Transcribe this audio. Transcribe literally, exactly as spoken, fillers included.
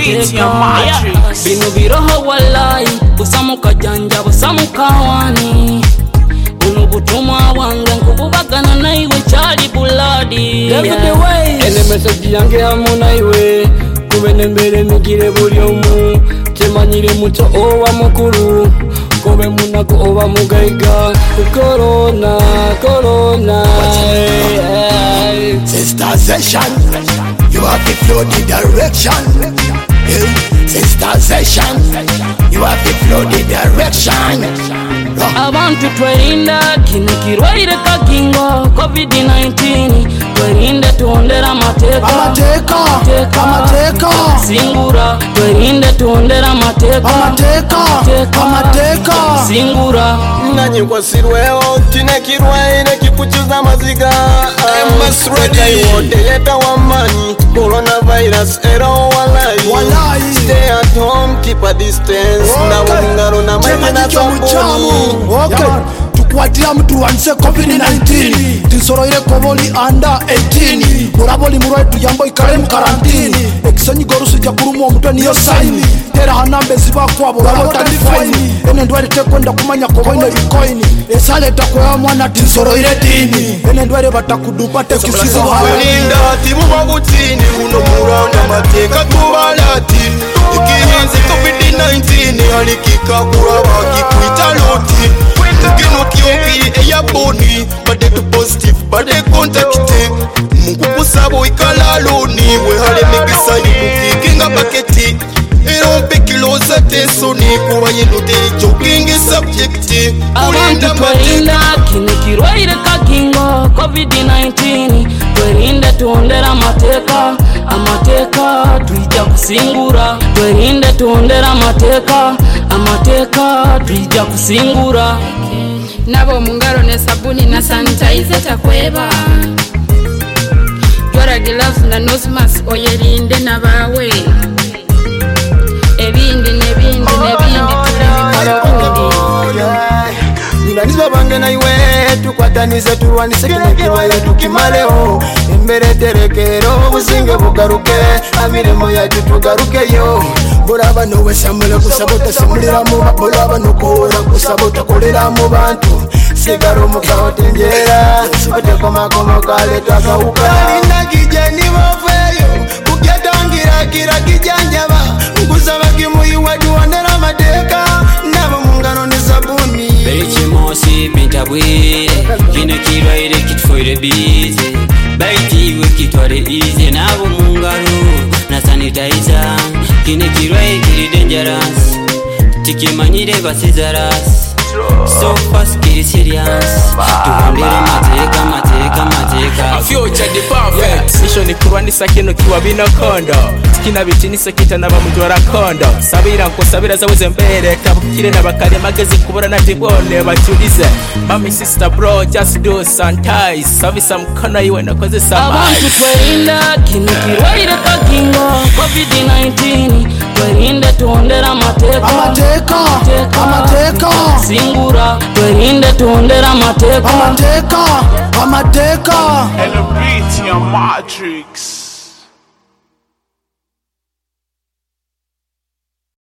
bino biroho wallahi busamuka janja busamuka wani uno butumwa wange nkububagana naiwe chali buladi ene message yange hamuna iwe kubene mbere migire buli omu temanyire muto owa mukuru kobe munako oba mugaiga corona corona Sister Session, you have to flow the direction. Hey, Sister Session, you have to flow the direction. Abantu twerinda kino kirwaire kakingo covid nineteen twerinda tuondera amateka amateka amateka singura twerinda tuondera amateka amateka amateka singura nanyi kwasirweho tine kirwaire kikuchuza maziga ready wote yeta wamani coronavirus era walai walai stay at home keep a distance na wungaro na maji na sabuni. Okay, tukwatira mtu wanse covid nineteen tisoroire koboli under eighteen uraboli murwaye tuyambo ikare mu karantini ekisanyi gorusu jya kurumu omutwe niyo sign tera hanambe zibakwabo urabota ndi fine ene ndware tekwenda kumanya koboine bitcoin esale takwa mwana tisoroire dini ene ndware batakudupa tekisizo halinda timu bagutini uno muranda mateka kubalati ikihinze covid nineteen alikika kuraba kikwita loti kino kiopi eya boni bade to positive bade contacte mungu kusabo ikalaloni we hale migisa yuki kinga paketi erompe kiloza tesoni kuba yinute jogging subject kulinda matinda kino kirwaire kakingo covid nineteen twerinda tuondera amateka amateka tuija kusingura twerinda tuondera amateka amateka tuija kusingura nabo mungaro ne sabuni na sanitizer takweba Dora gloves na nose mask oyerinde nabawe ebindi nebindi nebindi tulimi Ninaniza bange na iwe tukwatanize turwanise kino kirwaire tukimaleo embere terekero buzinge bugaruke amiremo yacu tugarukeyo buraba nowe samula kusabota samulira mu buraba nokora kusabota kolera mu bantu sigaro mukaotengera batekoma komo kale takauka linda kijeni mafeyo kugetangira kira kijanjaba kusaba kimuyi watu wanera mateka nabo mungano ni sabuni Beche mosi pentabwire kino kirwaire kitfoire bize baitiwe kitware ize nabo mungaro na sanitizer kino kirwaire kiri dangerous tikimanyire basizaras so fast kiri serious tuhambire mateka mateka mateka future the perfect mission ni kurwanisa kino kiwa bino kondo kina bitinisa kita naba mujora kondo sabira ko sabira zaweze mbere tabukire nabakare magezi kubura nati bone bacyurize mami sister bro just do sanitize service mkono iwe nakoze samai abantu twerinda kino kirwaire kakingo covid nineteen twerinda tuondera amateka amateka amateka singura twerinda tuondera amateka amateka amateka Elevating Matrix.